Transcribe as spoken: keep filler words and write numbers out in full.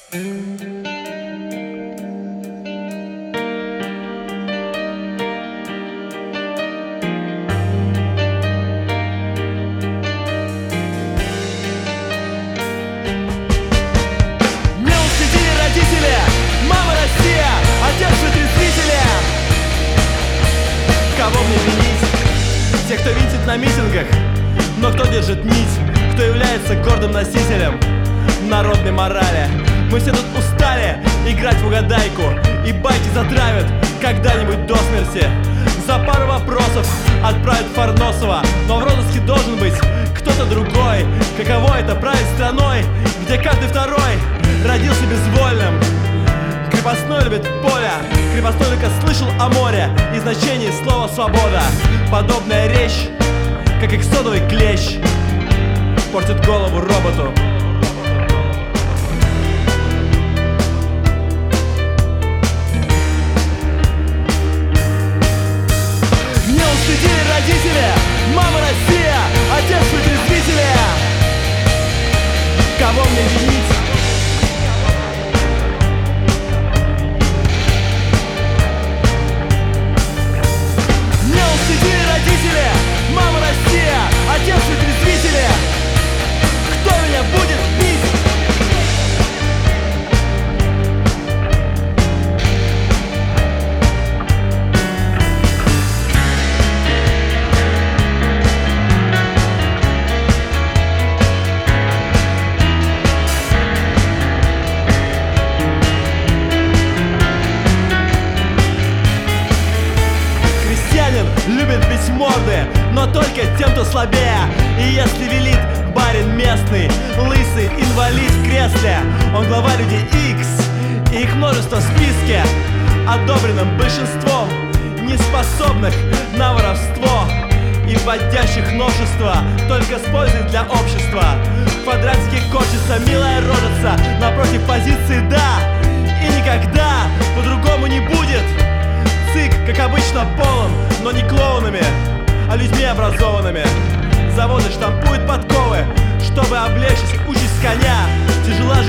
Мама Россия, отец вытрезвители. Кого мне винить? Тех, кто винтит на митингах. Но кто держит нить? Кто является гордым носителем народной морали? Мы все тут устали играть в угадайку, и байки затравят когда-нибудь до смерти. За пару вопросов отправят Фарносова, но в розыске должен быть кто-то другой. Каково это править страной, где каждый второй родился безвольным? Крепостной любит поле, крепостной только слышал о море и значении слова «свобода». Подобная речь, как эксодовый клещ, портит голову роботу. Не устыдили родители, мама Россия, отец вытрезвители. Кого мне винить? Родители, мама Россия, отец вытрезвители. Кто меня будет бить? Любит бить морды, но только тем, кто слабее. И если велит барин местный, лысый инвалид в кресле, он глава людей Икс, и их множество в списке, одобренным большинством, не способных на воровство и вводящих новшества, только с пользой для общества. В квадратике корчится милая рожица напротив позиции «да», и никогда по-другому не будет. ЦИК, как обычно, полон, но не клоунами, а людьми образованными. Заводы штампуют подковы, чтобы облегчить участь коня. Тяжела